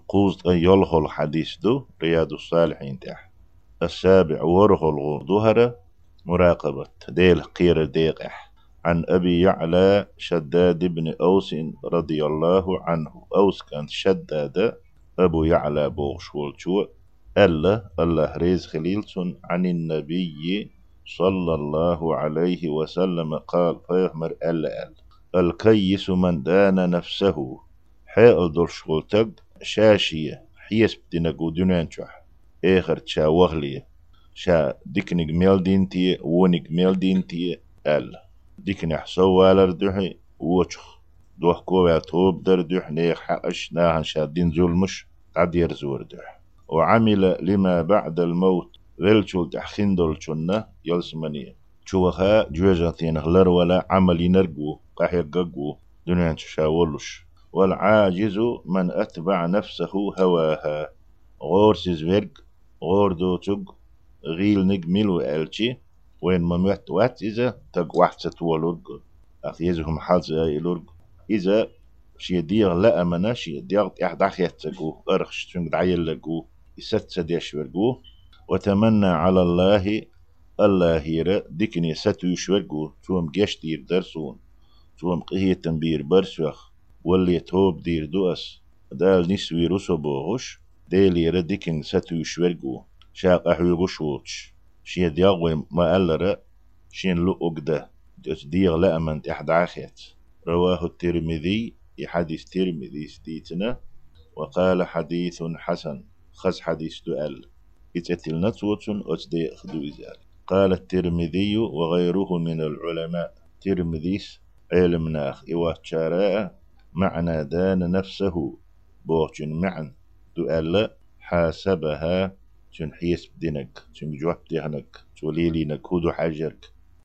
قوز أن يلخل الحديث دو رياض الصالحين تح. السابع ورخل ظهر مراقبة ديل قير ديقح. عن أبي يعلى شداد بن أوس رضي الله عنه. أوس كان شداد أبو يعلى بوغشول شو ألا الله ريز خليلسون عن النبي صلى الله عليه وسلم قال فيهمر ألا الكيس من دان نفسه حيل دول شغلتك شاشية حيس بدنا قودنان شح آخر تشا وغلية شا ديكنيك ميلدينتي ونيك ميلدينتي ألا ديكني حسوالر دحي وچخ دوح كوة توب در دح نيخ حقش ناهن شادين ظلمش تعدير زور دح وعمل لما بعد الموت غلشول تحخندل شنة يلسمني شوخا جوجاتين غلر ولا عمل نرجو قحير قجو دنيا تشاولش والعاجز من أتبع نفسه هواها غور سيزويرج غور دوتوج غيل نجمل وألشي وين ما مت وات إذا تج واحد ستولورج أخيزهم حالز إلورج إذا شي ديغ لا أمنا شي ديغ أحد أخيتجو أرخش تنج دعيل لجو يست سديش ورجو وتمنى على الله الله هيرا ديكني ستو يشورجو توم جيش دير درسون توم قهية تنبير برسوخ واللي توب دير دوس دال نسوي رسو بوغش ديل يرا ديكن ستو يشورجو شاق أحوي غشوتش شي ديغوي ما ألرا شين لو أقدا ديغ لأمن إحد عاخيت رواه الترمذي حديث ترمذي ستيتنا وقال حديث حسن خز حديث دؤل إتأتل نتوتن أتدي أخدو إزال قال الترمذي وغيره من العلماء ترمذيس علمناخ إوات شاراء معنى دان نفسه بوغجن معن دؤل حاسبها تن حيس بدنك تن جواب دهنك توليلي نكودو حجرك